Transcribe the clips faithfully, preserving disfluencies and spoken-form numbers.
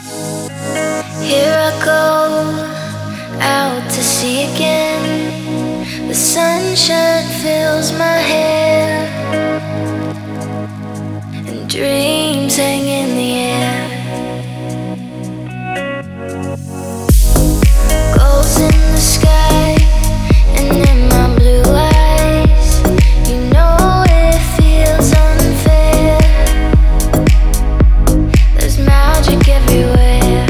Here I go, out to sea again. The sunshine fills my hair, and dreams hang in the air. Gulls in the sky, and in my blue eyes, you know it feels unfair. There's magic everywhere.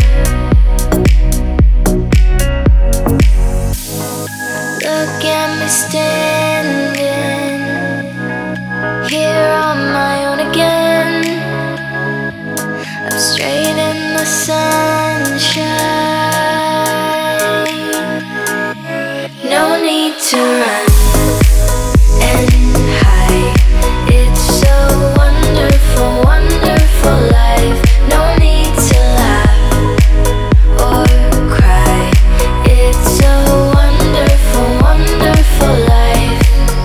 Look at me standing here on my own again. I'm straight in the sunshine. No need to run and hide. It's so wonderful, wonderful life. No need to laugh or cry. It's so wonderful, wonderful life.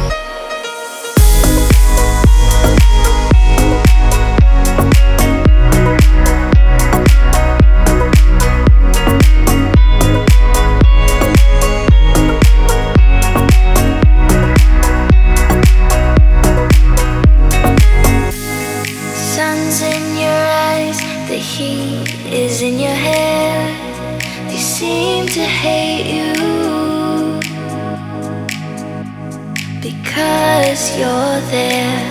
Sun's in your eyes, the heat is in your hair. They seem to hate you because you're there.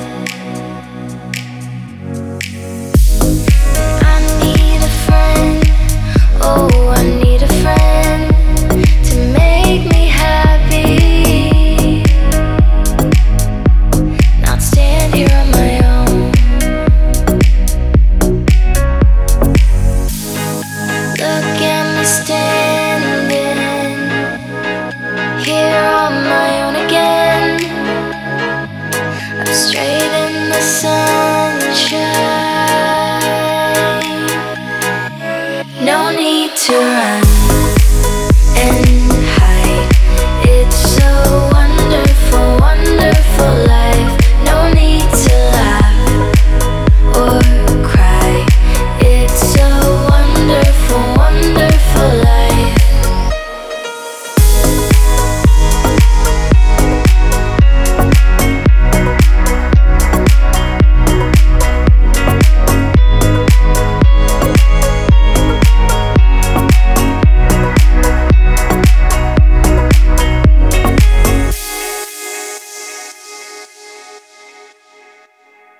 I need a friend, oh, I need a friend to make me happy. Not stand here on my own. Look at me standing here on my own again. I'm straight in the sunshine. No need to run and hide. It's so wonderful, wonderful.